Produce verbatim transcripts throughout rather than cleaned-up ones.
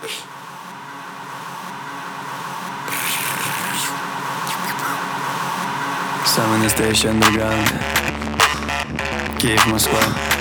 Самый настоящий андерграунд. Киев, Москва.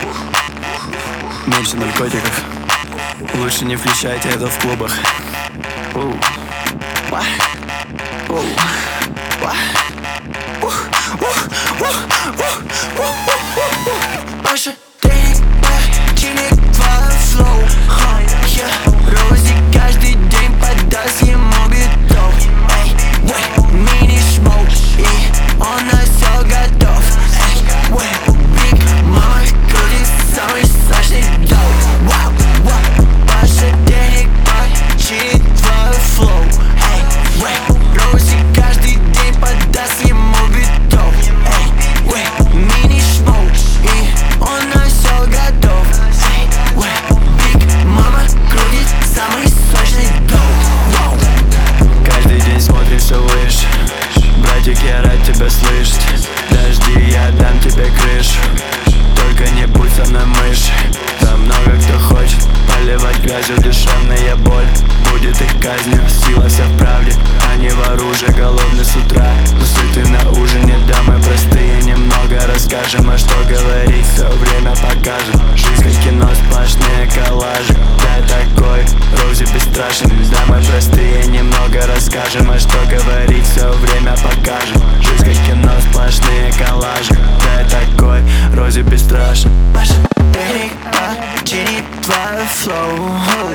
Меньше наркотиков. Лучше не включайте это в клубах. Оу. Ва. Оу. Ва. Ух. Ух. Ух. Ух. Ух. Паша, тренинг, чинит твой флоу. Я Рози каждый день подаст ему битов. Эй, wey, мини-шмоу, и он на все готов. Эй, wey, биг мама крутит самый сочный доп. Вау, вау, Паша, тренинг, чинит твой флоу. Эй, wey, Рози каждый день подаст ему битов. Эй, wey, мини-шмоу, и он на все готов. Эй, wey, биг мама крутит самый сочный доп. Каждый день смотришь все выше. Братик, я рад тебя слышать. Подожди, я дам тебе крышу. Только не будь со мной мышь. Там много кто хочет поливать грязью. Душевная боль будет их казнью. Сила вся в правде, а не в оружии. Голодный с утра, но сытый на ужине. Да, мы простые, немного расскажем. А что говорить, все время покажем. Жизнь как кино, сплошные коллажи. Да, такой Рози бесстрашен. Да, мы простые, немного расскажем. А что говорить, все время покажем. Жизнь как кино, сплошные коллажи. Да, такой Рози бесстрашен. Паша, тренинг, чинит твой флоу.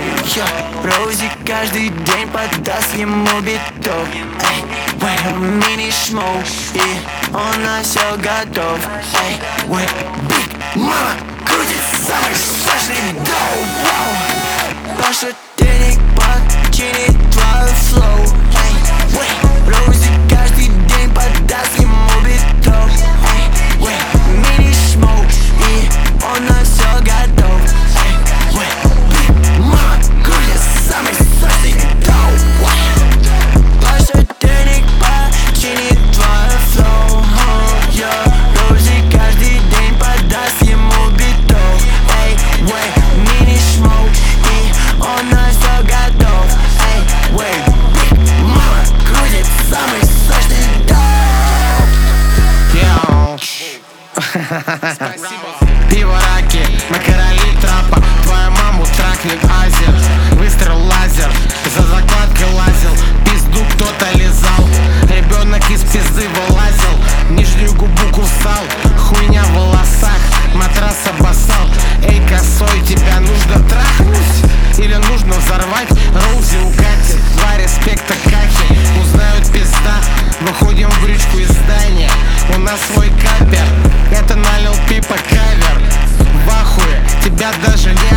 Рози каждый день подаст ему битов. Эй, wey, мини-шмоу, и он на все готов. Эй, wey, биг мама крутит самый сочный доп. Паша, тренинг, чинит твой флоу. Эй, wey, Рози каждый день подаст ему битов. Эй, wey, мини-шмоу, и он на все готов. Эй, wey, биг мама крутит самый сочный доп. Паша, тренинг, чинит твой флоу. Рози каждый день подаст ему битов. Эй, wey, мини-шмоу, и он на все готов. Эй, wey, биг мама крутит самый сочный доп. Пиво, раки, мы короли трапа. Твою маму трахнет азер. Выстрел лазер, за закладкой лазил. Пизду кто-то лизал. Ребенок из пизды вылазил. Нижнюю губу кусал. Хуйня в волосах, матрас обоссал. Эй, косой, тебя нужно трахнуть или нужно взорвать? Роузи укатит, два респекта кахи. Узнают пизда, выходим в брючку из здания. У нас свой капер, это налил пипа кавер. В ахуе, тебя даже не